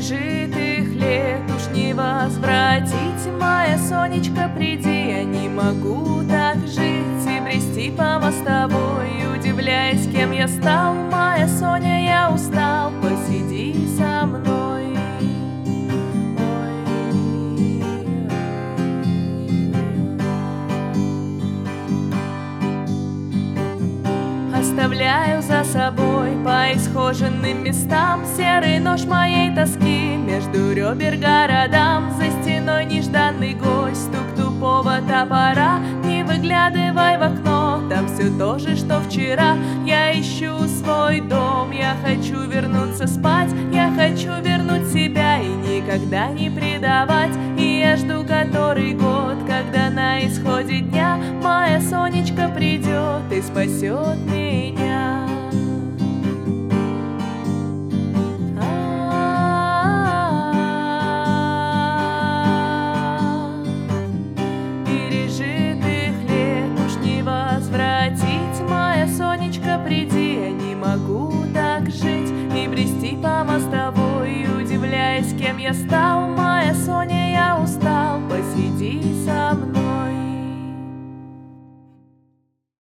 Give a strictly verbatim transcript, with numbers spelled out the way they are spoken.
Пережитых лет уж не возвратить. Моя Сонечка, приди, я не могу так жить и брести по мостовой, удивляясь, кем я стал. Моя Соня, я устал, посиди со мной. Оставляю за собой по исхоженным местам серый нож моей тоски, между ребер городам, за стеной нежданный гость, стук тупого топора. Не выглядывай в окно, там все то же, что вчера. Я ищу свой дом, я хочу вернуться спать, я хочу вернуть себя и никогда не предавать. И я жду который год, когда на исходе дня моя Сонечка придет и спасет меня. Пережитых лет уж не возвратить. Моя Сонечка, приди, я не могу так жить и брести по мостовой, удивляясь, кем я стал.